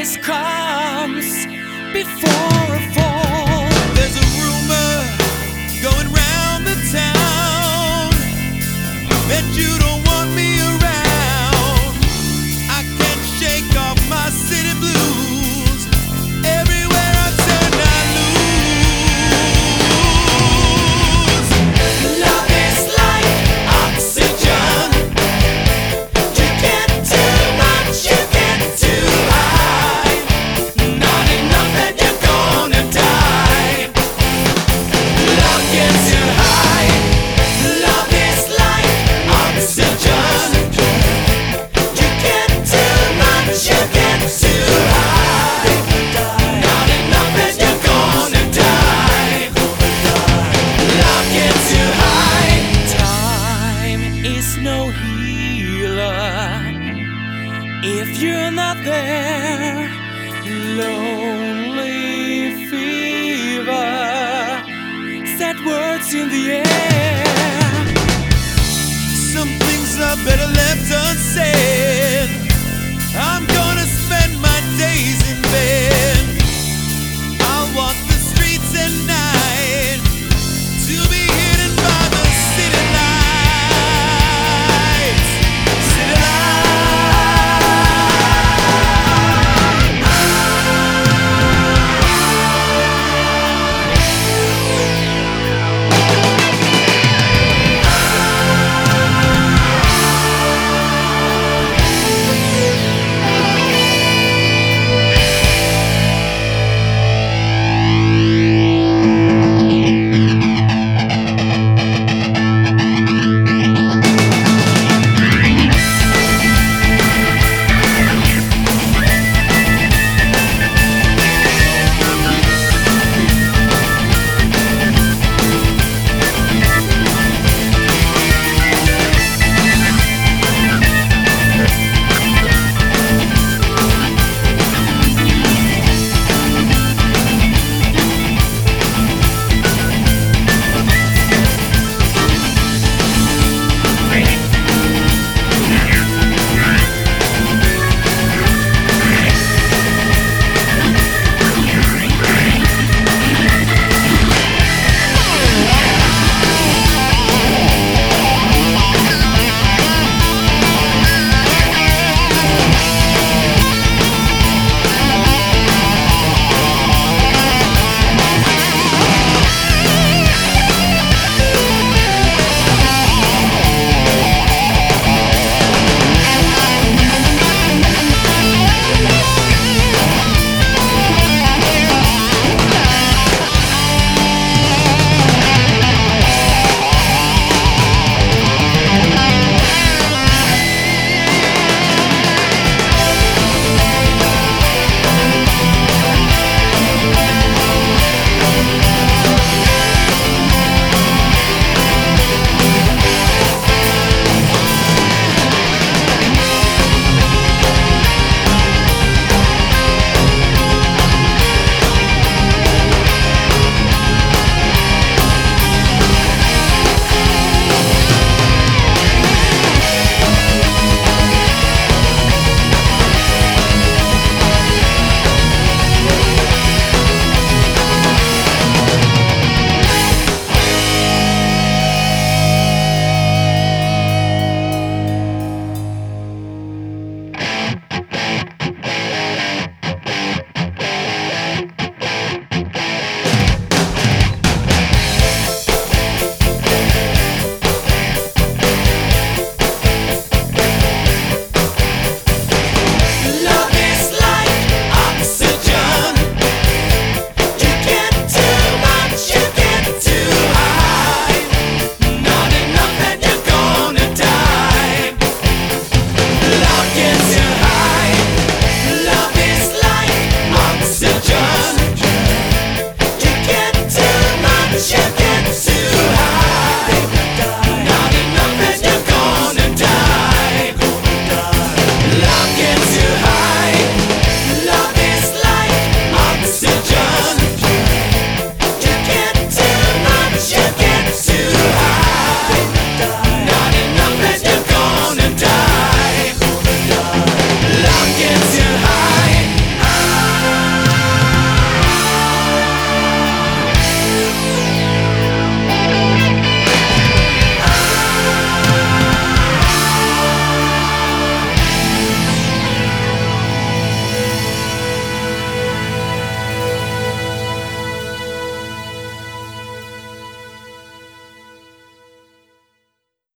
always comes before a fall. There's a rumor going round the town that you don't want me around. I can't shake off my city blues. Everywhere I turn I lose. Love is like oxygen. You get too much, you get too high. Not enough and you're gonna die. Love gets you high. Love is like oxygen. You get too much, you get too high. Not enough and you're gonna die. Love gets you high. Time is no healer if you're not there. Lonely fever, sad words in the air. Some things are better left unsaid.